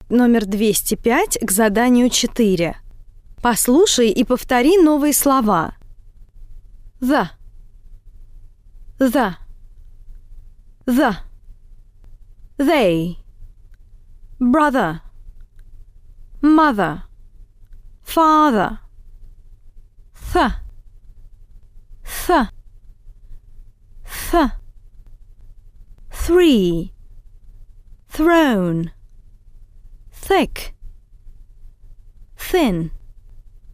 номер 205 к заданию 4. Послушай и повтори новые слова. The. They. Brother. Mother. Father. Th. Three. Throne. Thick. Thin.